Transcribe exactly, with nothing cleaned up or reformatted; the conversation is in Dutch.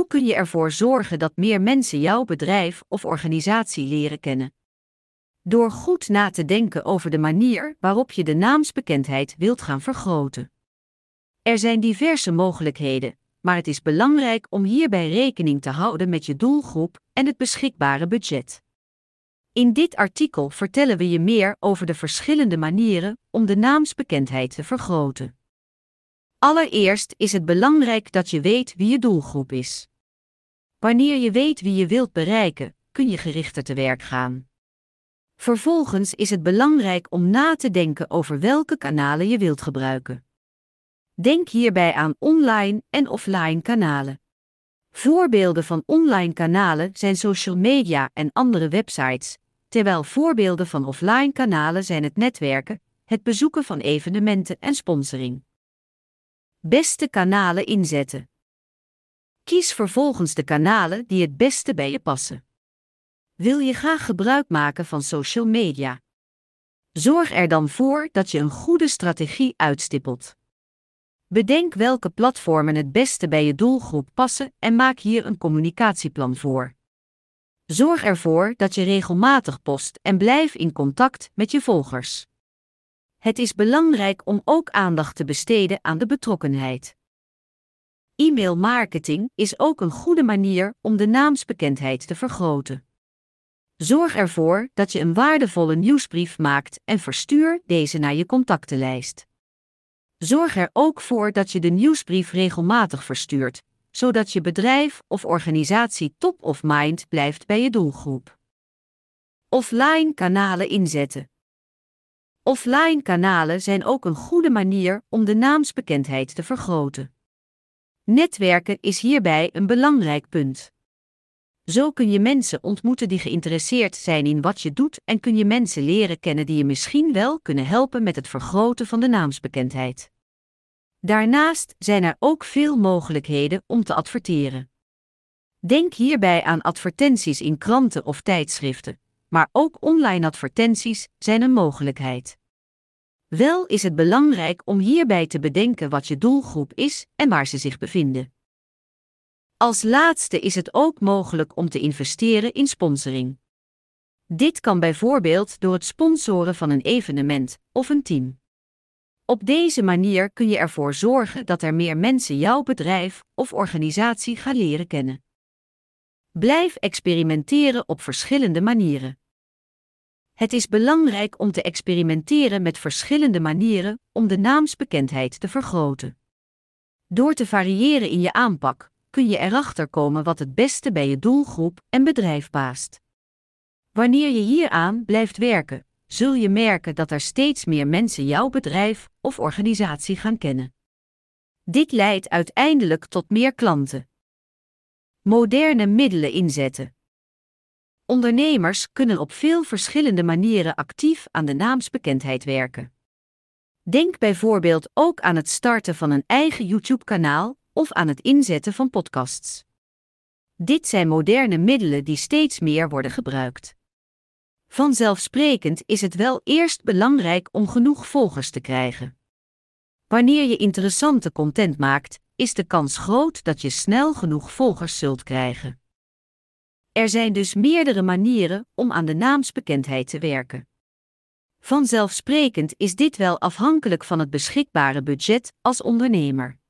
kun je ervoor zorgen dat meer mensen jouw bedrijf of organisatie leren kennen. Door goed na te denken over de manier waarop je de naamsbekendheid wilt gaan vergroten. Er zijn diverse mogelijkheden, maar het is belangrijk om hierbij rekening te houden met je doelgroep en het beschikbare budget. In dit artikel vertellen we je meer over de verschillende manieren om de naamsbekendheid te vergroten. Allereerst is het belangrijk dat je weet wie je doelgroep is. Wanneer je weet wie je wilt bereiken, kun je gerichter te werk gaan. Vervolgens is het belangrijk om na te denken over welke kanalen je wilt gebruiken. Denk hierbij aan online en offline kanalen. Voorbeelden van online kanalen zijn social media en andere websites, terwijl voorbeelden van offline kanalen zijn het netwerken, het bezoeken van evenementen en sponsoring. Beste kanalen inzetten. Kies vervolgens de kanalen die het beste bij je passen. Wil je graag gebruik maken van social media? Zorg er dan voor dat je een goede strategie uitstippelt. Bedenk welke platformen het beste bij je doelgroep passen en maak hier een communicatieplan voor. Zorg ervoor dat je regelmatig post en blijf in contact met je volgers. Het is belangrijk om ook aandacht te besteden aan de betrokkenheid. E-mailmarketing is ook een goede manier om de naamsbekendheid te vergroten. Zorg ervoor dat je een waardevolle nieuwsbrief maakt en verstuur deze naar je contactenlijst. Zorg er ook voor dat je de nieuwsbrief regelmatig verstuurt, zodat je bedrijf of organisatie top of mind blijft bij je doelgroep. Offline kanalen inzetten. Offline kanalen zijn ook een goede manier om de naamsbekendheid te vergroten. Netwerken is hierbij een belangrijk punt. Zo kun je mensen ontmoeten die geïnteresseerd zijn in wat je doet en kun je mensen leren kennen die je misschien wel kunnen helpen met het vergroten van de naamsbekendheid. Daarnaast zijn er ook veel mogelijkheden om te adverteren. Denk hierbij aan advertenties in kranten of tijdschriften, maar ook online advertenties zijn een mogelijkheid. Wel is het belangrijk om hierbij te bedenken wat je doelgroep is en waar ze zich bevinden. Als laatste is het ook mogelijk om te investeren in sponsoring. Dit kan bijvoorbeeld door het sponsoren van een evenement of een team. Op deze manier kun je ervoor zorgen dat er meer mensen jouw bedrijf of organisatie gaan leren kennen. Blijf experimenteren op verschillende manieren. Het is belangrijk om te experimenteren met verschillende manieren om de naamsbekendheid te vergroten. Door te variëren in je aanpak, kun je erachter komen wat het beste bij je doelgroep en bedrijf past. Wanneer je hieraan blijft werken, zul je merken dat er steeds meer mensen jouw bedrijf of organisatie gaan kennen. Dit leidt uiteindelijk tot meer klanten. Moderne middelen inzetten. Ondernemers kunnen op veel verschillende manieren actief aan de naamsbekendheid werken. Denk bijvoorbeeld ook aan het starten van een eigen YouTube-kanaal of aan het inzetten van podcasts. Dit zijn moderne middelen die steeds meer worden gebruikt. Vanzelfsprekend is het wel eerst belangrijk om genoeg volgers te krijgen. Wanneer je interessante content maakt, is de kans groot dat je snel genoeg volgers zult krijgen. Er zijn dus meerdere manieren om aan de naamsbekendheid te werken. Vanzelfsprekend is dit wel afhankelijk van het beschikbare budget als ondernemer.